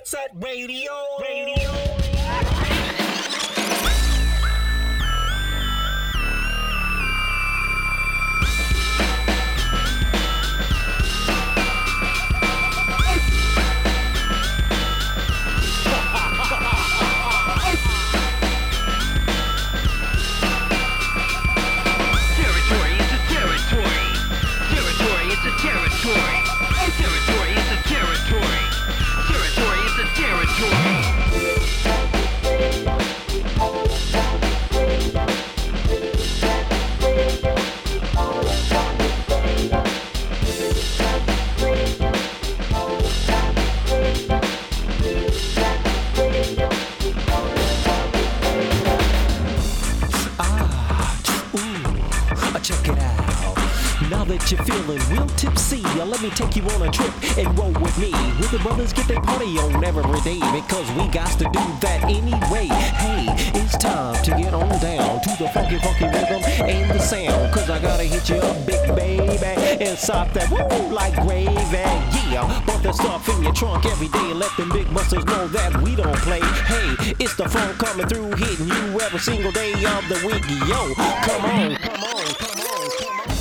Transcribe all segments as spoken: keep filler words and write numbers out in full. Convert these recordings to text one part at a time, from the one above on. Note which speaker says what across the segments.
Speaker 1: Set Radio. Radio.
Speaker 2: You're feeling real tipsy. Let me take you on a trip and roll with me. With the brothers get their party on every day, because we got to do that anyway. Hey, it's time to get on down to the funky, funky rhythm and the sound. Cause I gotta hit you up, big baby, and stop that woo like gravy. Yeah, put the stuff in your trunk every day and let them big busters know that we don't play. Hey, it's the funk coming through, hitting you every single day of the week. Yo, come on, come on, come on, come on.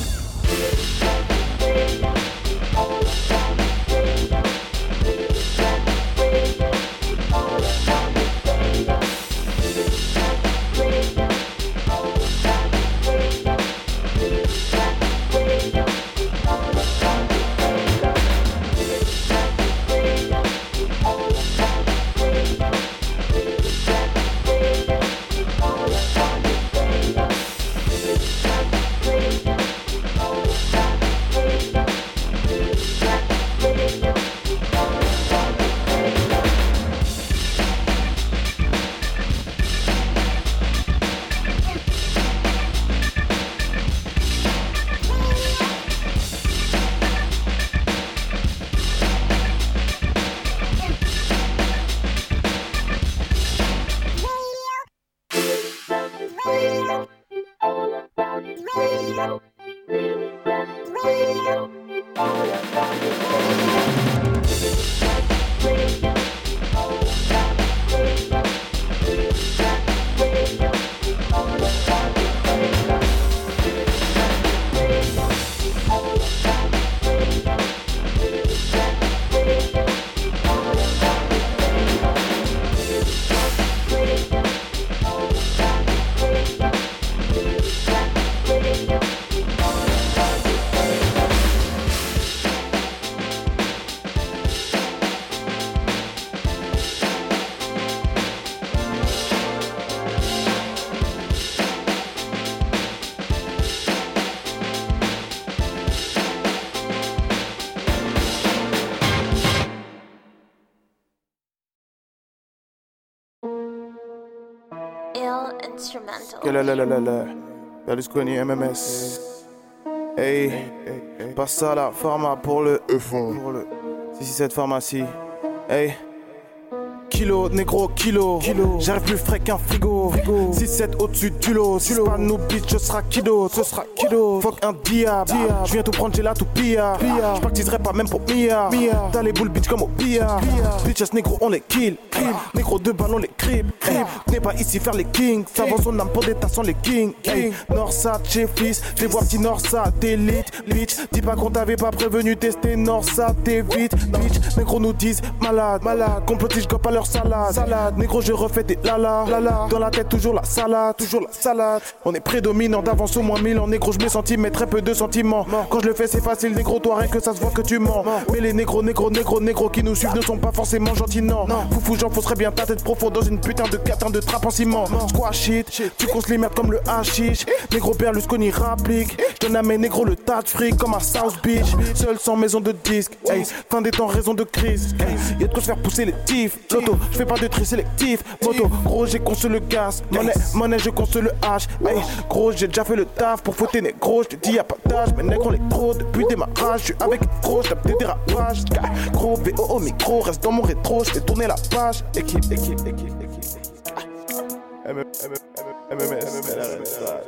Speaker 3: Que la la la la la, Berlusconi M M S. Hey, passe ça là, pharma pour le E-fond. six six sept pharmacie. Hey. Kilo, négro, kilo, kilo. J'arrive plus frais qu'un frigo, frigo. six sept au-dessus du lot. Si c'est pas nous bitch, ce sera kido, ce sera kido. Fuck un diable, je viens tout prendre, j'ai la tout pilla. Je partiserai pas même pour Mia. T'as les boules bitch comme au billard. Bitches négro, on les kill. Négro de ballon, les crip. T'es pas ici faire les kings. Ça vend son âme pour des tasses, les kings. Norsa, chez fils, fais voir petit Norsa, t'élite. Bitch, dis pas qu'on t'avait pas prévenu tester Norsa, t'es vite. Bitch, négro nous disent malade, malade. Complotiste, goppe à leur salade, salade. Négro, je refais des lala, lala. Dans la tête, toujours la salade, toujours la salade. On est prédominant d'avance au moins mille. En négro, je me sentis, mais très peu de sentiments. Quand je le fais, c'est facile, négro, toi, rien que ça se voit que tu mens. Mais les négros, négros, négros, négros qui nous suivent ne sont pas forcément gentils, non. Foufou, j'enfoncerais bien ta tête profond dans une putain de catin de trappe en ciment. Squash it, tu causes les merdes comme le hashish. Négro, Berlusconi rapplique. Je donne à mes négros le tas de fric comme à South Beach. Seul sans maison de disque, hey. Fin des temps, raison de crise, hey. Y'a de quoi se faire pousser les tifs. Loto, je fais pas de tri sélectif. Moto, gros, j'ai conçu le gaz. Monnaie, monnaie, je conçu le H. Hey. Gros, j'ai déjà fait le taf pour fouetter négro. Je te dis y'a pas d'âge, mais négro, les gros. Depuis démarrage, je suis avec gros, je tape des dérapages. Gros, V O au micro, reste dans mon rétro, je fais tourner la page. Équipe, équipe, équipe, équipe. M M S, elle arrête ça.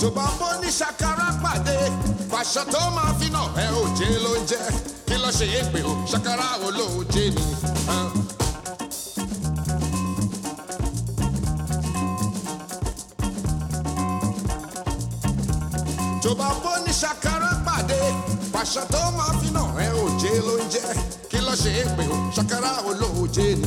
Speaker 4: tó bá bó ní ṣàkàrà pàdé fàṣọ tó máa fi nà ẹ òjé ló ń jẹ kí ló ṣe yé pé o ṣàkàrà olóòjé ni. tó bá bó ní ṣàkàrà pàdé fàṣọ tó máa fi nà ẹ òjé ló ń jẹ kí ló ṣe yé pé o ṣàkàrà olóòjé ni.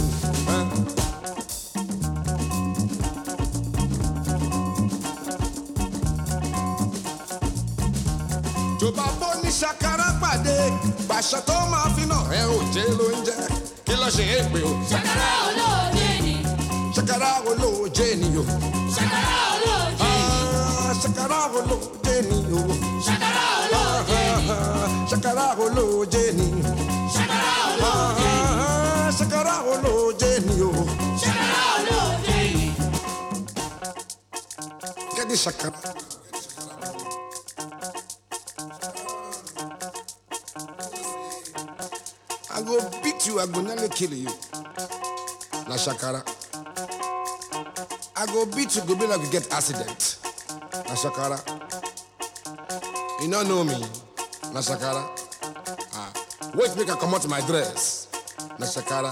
Speaker 4: tó bá bó ní ṣàkàrà pàdé pàṣẹ tó máa fi nà ẹ òjé ló ń jẹ kí ló ṣe é pé o. ṣàkàrà olóòjé ni. ṣàkàrà olóòjé ni o. ṣàkàrà olóòjé ni. ṣàkàrà olóòjé ni o. ṣàkàrà olóòjé ni. ṣàkàrà olóòjé ni. ṣàkàrà olóòjé ni. ṣàkàrà olóòjé ni o. ṣàkàrà olóòjé ni. Get the ṣàkàrà. I go beat you, I go nearly kill you. Na Shakara. I go beat you, go be like you get accident. Na Shakara. You don't know me. Na Shakara. Ah, wait, make I come out my dress. Na Shakara.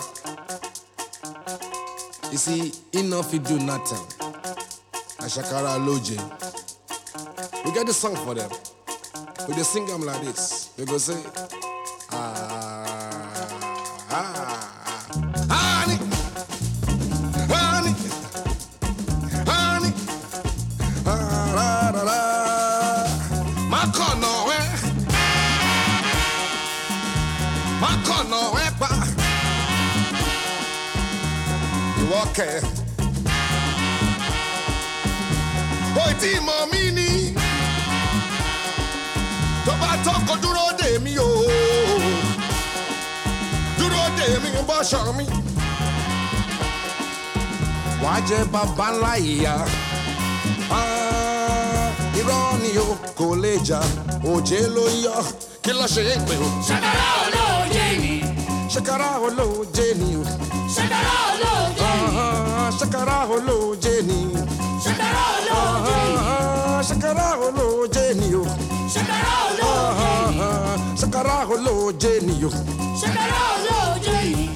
Speaker 4: You see, enough you do nothing. Na Shakara Loje. We get the song for them. We just sing them like this. We go say, ah. Honey, honey, honey, ah, la, la, la. My corner, eh? My corner, eh, pa? You okay? Boy, ti mo mini, to ba to ko dúró dè mí o. Dúró dè mí bó ṣọ mi. Wàá jẹ bàbá ńlá ìyá. Irọ́ ni o kò lè jà, òjé ló yọ. Kí ló ṣe é pé o? Ṣàkàrà olóòjé ni. Ṣàkàrà olóòjé ni o. Ṣàkàrà olóòjé ni. Ṣàkàrà olóòjé ni. Ṣàkàrà olóòjé ni. Ṣàkàrà olóòjé ni o. Ṣàkàrà olóòjé ni. Ṣàkàrà olóòjé ni o. Ṣàkàrà olóòjé ni.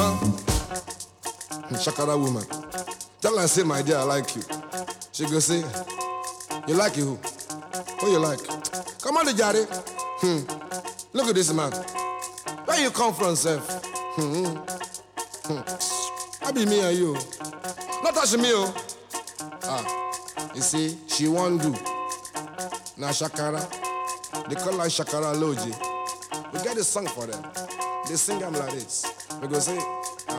Speaker 4: Shakara woman. Tell her, say, my dear, I like you. She go say, you like you who? Who you like? Come on, the Jari. Hmm. Look at this man. Where you come from, Seth? Hmm. Hmm. I be me and you. Not touch me, oh. Ah. You see, she won't do. Now Shakara. They call her Shakara Loji. We get a song for them. They sing them like this. We go say,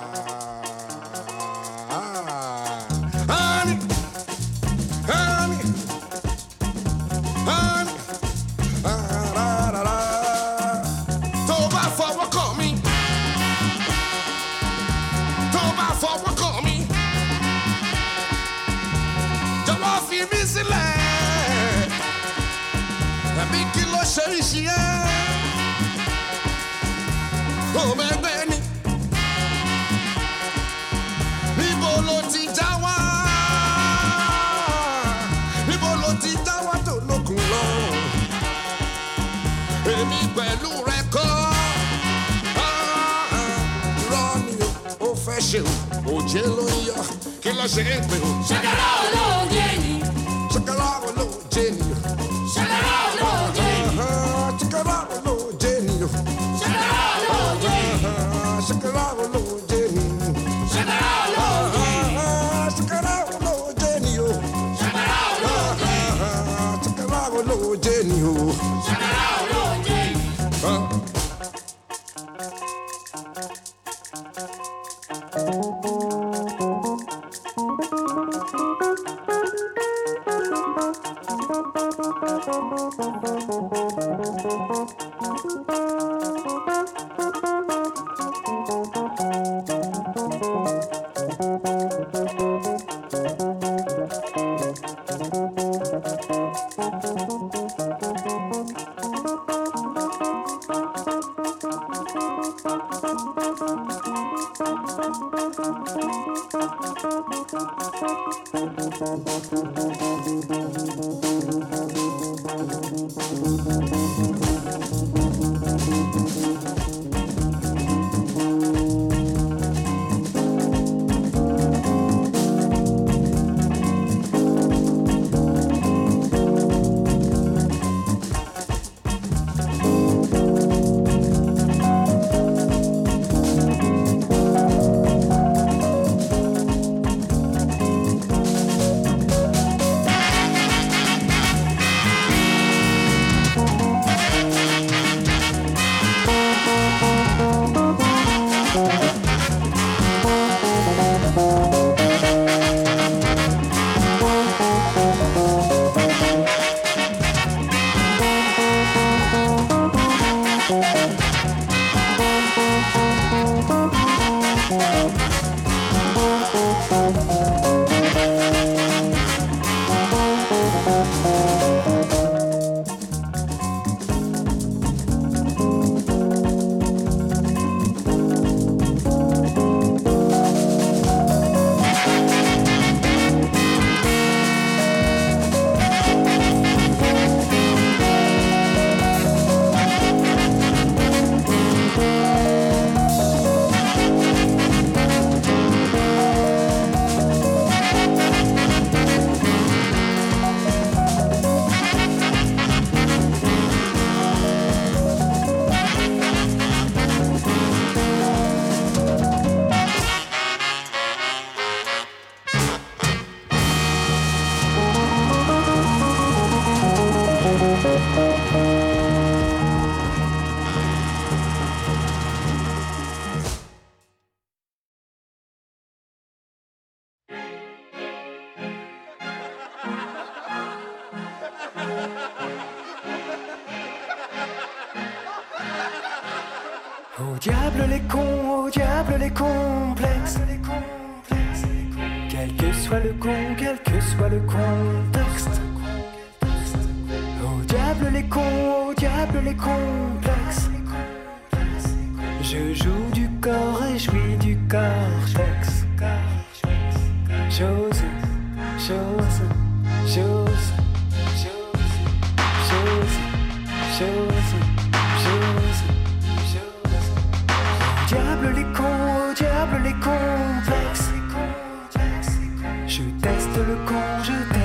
Speaker 4: oh, my Benny. Níbo lo ti já wá? Níbo lo ti já wá tó lókun lọ? Èmi pẹ̀lú rẹ kọ́. Irọ́ ni o, ó fẹ́ ṣe o, òjé ló ń yọ. Kí ló ṣe é pé o? Ṣàkàrà olóòjé ni. Ṣàkàrà olóòjé ni o. Ṣàkàrà olóòjé ni. Ṣàkàrà olóòjé ni o. Ṣàkàrà olóòjé ni. Ṣàkàrà olóòjé ni. Ṣàkàrà olóòjé ni. Ṣàkàrà olóòjé ni o. Ṣàkàrà olóòjé ni. Ṣàkàrà olóòjé ni o. Ṣàkàrà olóòjé ni.
Speaker 5: Au diable les cons, au diable les complexes. Quel que soit le con, quel que soit le contexte. Au diable les cons, au diable les complexes. Je joue du corps et jouis du cortex. Chose, chose, chose, chose, chose, chose, chose. Au diable les cons, au diable les complexes. Je teste le con, je teste